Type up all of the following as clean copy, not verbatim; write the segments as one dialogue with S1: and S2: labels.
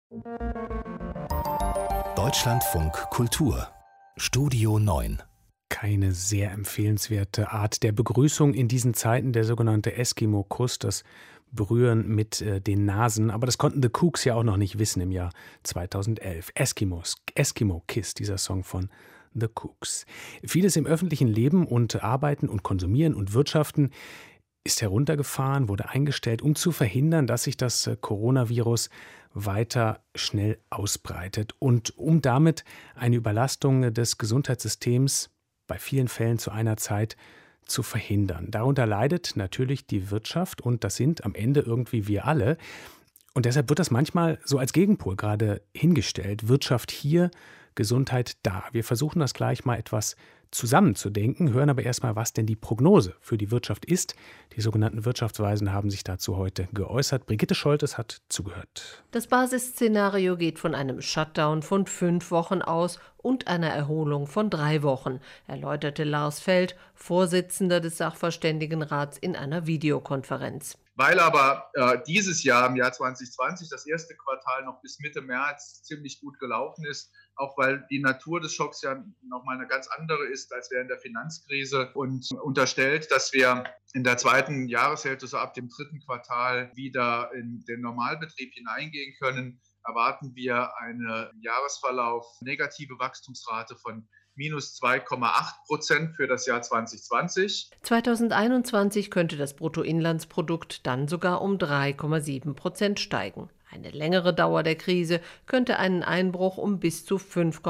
S1: Deutschlandfunk Kultur Studio 9.
S2: Keine sehr empfehlenswerte Art der Begrüßung in diesen Zeiten, der sogenannte Eskimo-Kuss, das Berühren mit den Nasen. Aber das konnten The Kooks ja auch noch nicht wissen im Jahr 2011. Eskimo-Kiss, dieser Song von The Kooks. Vieles im öffentlichen Leben und Arbeiten und Konsumieren und Wirtschaften ist heruntergefahren, wurde eingestellt, um zu verhindern, dass sich das Coronavirus weiter schnell ausbreitet und um damit eine Überlastung des Gesundheitssystems bei vielen Fällen zu einer Zeit zu verhindern. Darunter leidet natürlich die Wirtschaft und das sind am Ende irgendwie wir alle. Und deshalb wird das manchmal so als Gegenpol gerade hingestellt. Wirtschaft hier, Gesundheit da. Wir versuchen das gleich mal etwas zusammenzudenken, hören aber erstmal, was denn die Prognose für die Wirtschaft ist. Die sogenannten Wirtschaftsweisen haben sich dazu heute geäußert. Brigitte Scholtes hat zugehört.
S3: Das Basisszenario geht von einem Shutdown von 5 Wochen aus und einer Erholung von 3 Wochen, erläuterte Lars Feld, Vorsitzender des Sachverständigenrats, in einer Videokonferenz.
S4: Weil aber dieses Jahr, im Jahr 2020, das erste Quartal noch bis Mitte März ziemlich gut gelaufen ist, auch weil die Natur des Schocks ja nochmal eine ganz andere ist als während der Finanzkrise und unterstellt, dass wir in der zweiten Jahreshälfte, so ab dem 3. Quartal, wieder in den Normalbetrieb hineingehen können, erwarten wir eine im Jahresverlauf negative Wachstumsrate von minus 2,8% für das Jahr 2020.
S3: 2021 könnte das Bruttoinlandsprodukt dann sogar um 3,7% steigen. Eine längere Dauer der Krise könnte einen Einbruch um bis zu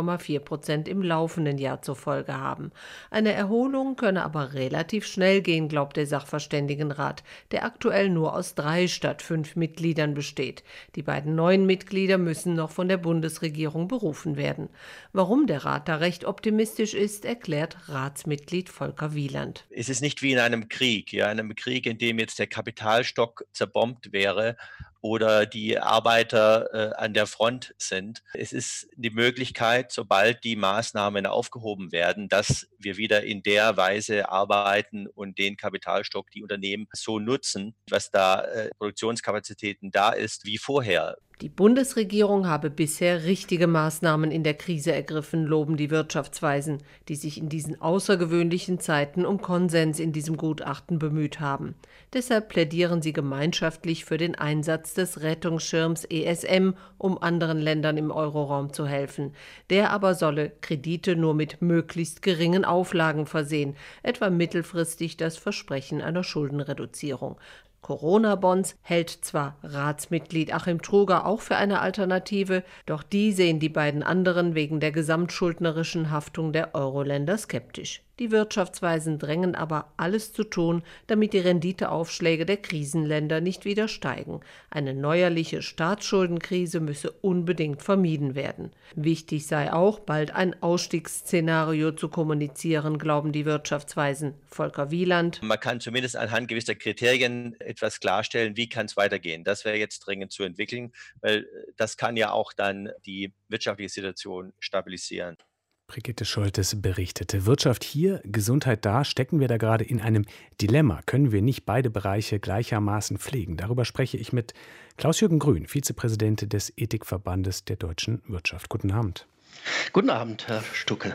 S3: 5,4% im laufenden Jahr zur Folge haben. Eine Erholung könne aber relativ schnell gehen, glaubt der Sachverständigenrat, der aktuell nur aus 3 statt 5 Mitgliedern besteht. Die beiden neuen Mitglieder müssen noch von der Bundesregierung berufen werden. Warum der Rat da recht optimistisch ist, erklärt Ratsmitglied Volker Wieland.
S5: Es ist nicht wie in einem Krieg, einem Krieg, in dem jetzt der Kapitalstock zerbombt wäre oder die Arbeiter an der Front sind. Es ist die Möglichkeit, sobald die Maßnahmen aufgehoben werden, dass wir wieder in der Weise arbeiten und den Kapitalstock, die Unternehmen so nutzen, was da Produktionskapazitäten da ist, wie vorher.
S3: Die Bundesregierung habe bisher richtige Maßnahmen in der Krise ergriffen, loben die Wirtschaftsweisen, die sich in diesen außergewöhnlichen Zeiten um Konsens in diesem Gutachten bemüht haben. Deshalb plädieren sie gemeinschaftlich für den Einsatz des Rettungsschirms ESM, um anderen Ländern im Euroraum zu helfen. Der aber solle Kredite nur mit möglichst geringen Auflagen versehen, etwa mittelfristig das Versprechen einer Schuldenreduzierung. Corona-Bonds hält zwar Ratsmitglied Achim Truger auch für eine Alternative, doch die sehen die beiden anderen wegen der gesamtschuldnerischen Haftung der Euro-Länder skeptisch. Die Wirtschaftsweisen drängen aber, alles zu tun, damit die Renditeaufschläge der Krisenländer nicht wieder steigen. Eine neuerliche Staatsschuldenkrise müsse unbedingt vermieden werden. Wichtig sei auch, bald ein Ausstiegsszenario zu kommunizieren, glauben die Wirtschaftsweisen. Volker Wieland.
S5: Man kann zumindest anhand gewisser Kriterien etwas klarstellen, wie kann es weitergehen. Das wäre jetzt dringend zu entwickeln, weil das kann ja auch dann die wirtschaftliche Situation stabilisieren.
S2: Brigitte Scholtes berichtete. Wirtschaft hier, Gesundheit da. Stecken wir da gerade in einem Dilemma? Können wir nicht beide Bereiche gleichermaßen pflegen? Darüber spreche ich mit Klaus-Jürgen Grün, Vizepräsident des Ethikverbandes der deutschen Wirtschaft. Guten Abend.
S6: Guten Abend, Herr Stucke.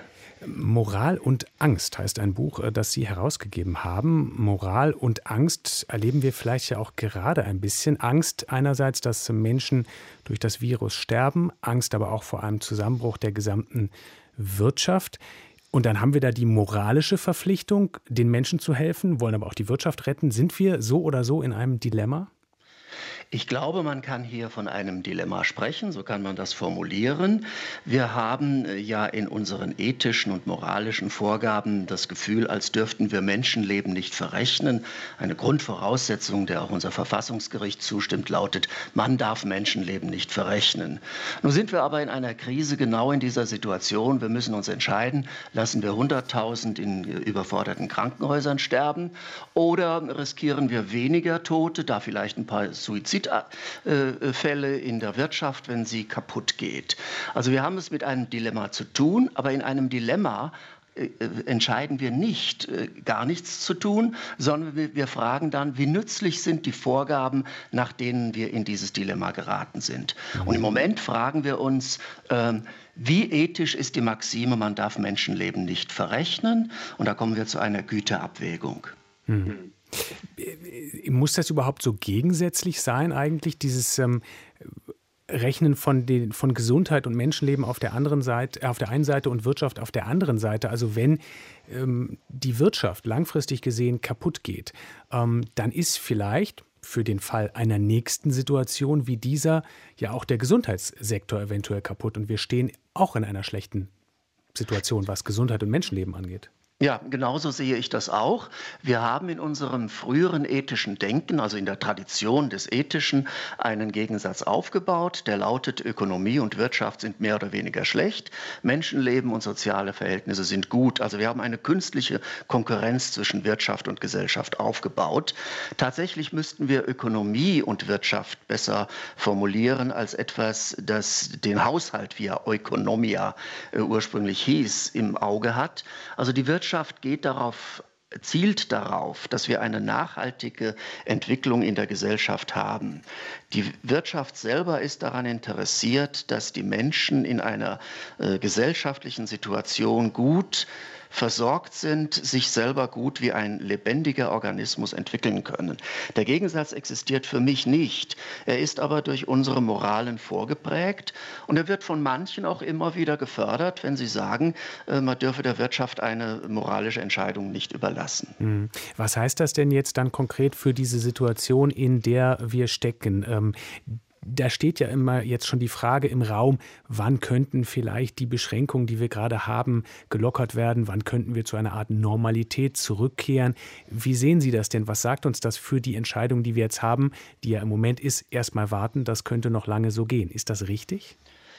S2: Moral und Angst heißt ein Buch, das Sie herausgegeben haben. Moral und Angst erleben wir vielleicht ja auch gerade ein bisschen. Angst einerseits, dass Menschen durch das Virus sterben, Angst aber auch vor einem Zusammenbruch der gesamten Wirtschaft. Und dann haben wir da die moralische Verpflichtung, den Menschen zu helfen, wollen aber auch die Wirtschaft retten. Sind wir so oder so in einem Dilemma?
S6: Ich glaube, man kann hier von einem Dilemma sprechen, so kann man das formulieren. Wir haben ja in unseren ethischen und moralischen Vorgaben das Gefühl, als dürften wir Menschenleben nicht verrechnen. Eine Grundvoraussetzung, der auch unser Verfassungsgericht zustimmt, lautet, man darf Menschenleben nicht verrechnen. Nun sind wir aber in einer Krise genau in dieser Situation. Wir müssen uns entscheiden, lassen wir 100.000 in überforderten Krankenhäusern sterben oder riskieren wir weniger Tote, da vielleicht ein paar Suizidfälle in der Wirtschaft, wenn sie kaputt geht. Also wir haben es mit einem Dilemma zu tun, aber in einem Dilemma entscheiden wir nicht, gar nichts zu tun, sondern wir fragen dann, wie nützlich sind die Vorgaben, nach denen wir in dieses Dilemma geraten sind. Und im Moment fragen wir uns, wie ethisch ist die Maxime, man darf Menschenleben nicht verrechnen? Und da kommen wir zu einer Güteabwägung.
S2: Muss das überhaupt so gegensätzlich sein eigentlich, dieses Rechnen von Gesundheit und Menschenleben auf der anderen Seite, auf der einen Seite und Wirtschaft auf der anderen Seite? Also wenn die Wirtschaft langfristig gesehen kaputt geht, dann ist vielleicht für den Fall einer nächsten Situation wie dieser ja auch der Gesundheitssektor eventuell kaputt und wir stehen auch in einer schlechten Situation, was Gesundheit und Menschenleben angeht.
S6: Ja, genauso sehe ich das auch. Wir haben in unserem früheren ethischen Denken, also in der Tradition des Ethischen, einen Gegensatz aufgebaut, der lautet, Ökonomie und Wirtschaft sind mehr oder weniger schlecht, Menschenleben und soziale Verhältnisse sind gut. Also wir haben eine künstliche Konkurrenz zwischen Wirtschaft und Gesellschaft aufgebaut. Tatsächlich müssten wir Ökonomie und Wirtschaft besser formulieren als etwas, das den Haushalt, wie er Oikonomia ursprünglich hieß, im Auge hat. Also die Wirtschaft zielt darauf, dass wir eine nachhaltige Entwicklung in der Gesellschaft haben. Die Wirtschaft selber ist daran interessiert, dass die Menschen in einer gesellschaftlichen Situation gut versorgt sind, sich selber gut wie ein lebendiger Organismus entwickeln können. Der Gegensatz existiert für mich nicht. Er ist aber durch unsere Moralen vorgeprägt und er wird von manchen auch immer wieder gefördert, wenn sie sagen, man dürfe der Wirtschaft eine moralische Entscheidung nicht überlassen.
S2: Was heißt das denn jetzt dann konkret für diese Situation, in der wir stecken? Da steht ja immer jetzt schon die Frage im Raum, wann könnten vielleicht die Beschränkungen, die wir gerade haben, gelockert werden? Wann könnten wir zu einer Art Normalität zurückkehren? Wie sehen Sie das denn? Was sagt uns das für die Entscheidung, die wir jetzt haben, die ja im Moment ist, erstmal warten, das könnte noch lange so gehen. Ist das richtig?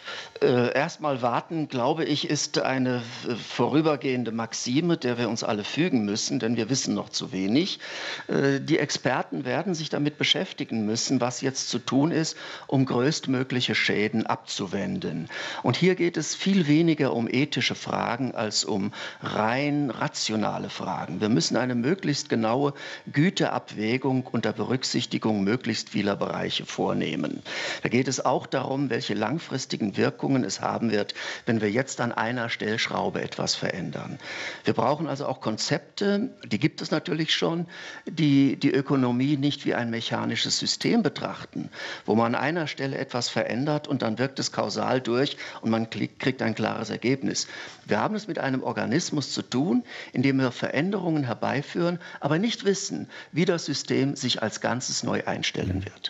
S6: Erstmal warten, glaube ich, ist eine vorübergehende Maxime, der wir uns alle fügen müssen, denn wir wissen noch zu wenig. Die Experten werden sich damit beschäftigen müssen, was jetzt zu tun ist, um größtmögliche Schäden abzuwenden. Und hier geht es viel weniger um ethische Fragen als um rein rationale Fragen. Wir müssen eine möglichst genaue Güteabwägung unter Berücksichtigung möglichst vieler Bereiche vornehmen. Da geht es auch darum, welche langfristigen Wirkungen es haben wird, wenn wir jetzt an einer Stellschraube etwas verändern. Wir brauchen also auch Konzepte, die gibt es natürlich schon, die die Ökonomie nicht wie ein mechanisches System betrachten, wo man an einer Stelle etwas verändert und dann wirkt es kausal durch und man kriegt ein klares Ergebnis. Wir haben es mit einem Organismus zu tun, in dem wir Veränderungen herbeiführen, aber nicht wissen, wie das System sich als Ganzes neu einstellen wird.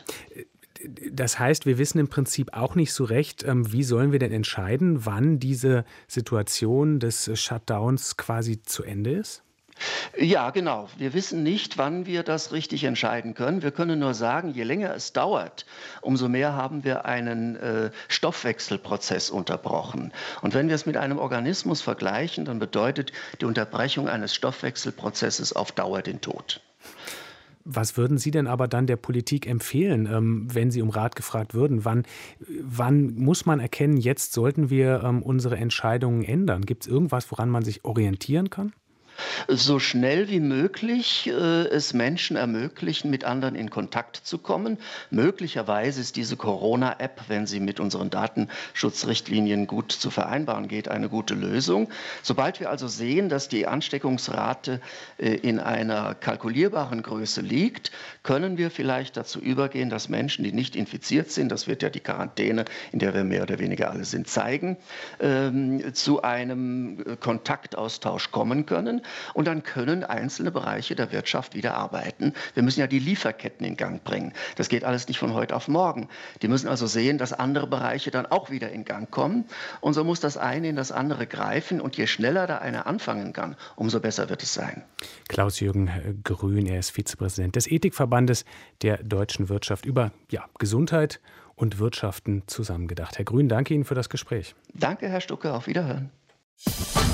S2: Das heißt, wir wissen im Prinzip auch nicht so recht, wie sollen wir denn entscheiden, wann diese Situation des Shutdowns quasi zu Ende ist?
S6: Ja, genau. Wir wissen nicht, wann wir das richtig entscheiden können. Wir können nur sagen, je länger es dauert, umso mehr haben wir einen Stoffwechselprozess unterbrochen. Und wenn wir es mit einem Organismus vergleichen, dann bedeutet die Unterbrechung eines Stoffwechselprozesses auf Dauer den Tod.
S2: Was würden Sie denn aber dann der Politik empfehlen, wenn Sie um Rat gefragt würden? Wann muss man erkennen, jetzt sollten wir unsere Entscheidungen ändern? Gibt es irgendwas, woran man sich orientieren kann?
S6: So schnell wie möglich es Menschen ermöglichen, mit anderen in Kontakt zu kommen. Möglicherweise ist diese Corona-App, wenn sie mit unseren Datenschutzrichtlinien gut zu vereinbaren geht, eine gute Lösung. Sobald wir also sehen, dass die Ansteckungsrate in einer kalkulierbaren Größe liegt, können wir vielleicht dazu übergehen, dass Menschen, die nicht infiziert sind, das wird ja die Quarantäne, in der wir mehr oder weniger alle sind, zeigen, zu einem Kontaktaustausch kommen können. Und dann können einzelne Bereiche der Wirtschaft wieder arbeiten. Wir müssen ja die Lieferketten in Gang bringen. Das geht alles nicht von heute auf morgen. Die müssen also sehen, dass andere Bereiche dann auch wieder in Gang kommen. Und so muss das eine in das andere greifen. Und je schneller da einer anfangen kann, umso besser wird es sein.
S2: Klaus-Jürgen Grün, er ist Vizepräsident des Ethikverbandes der deutschen Wirtschaft, über Gesundheit und Wirtschaften zusammengedacht. Herr Grün, danke Ihnen für das Gespräch.
S6: Danke, Herr Stucke. Auf Wiederhören.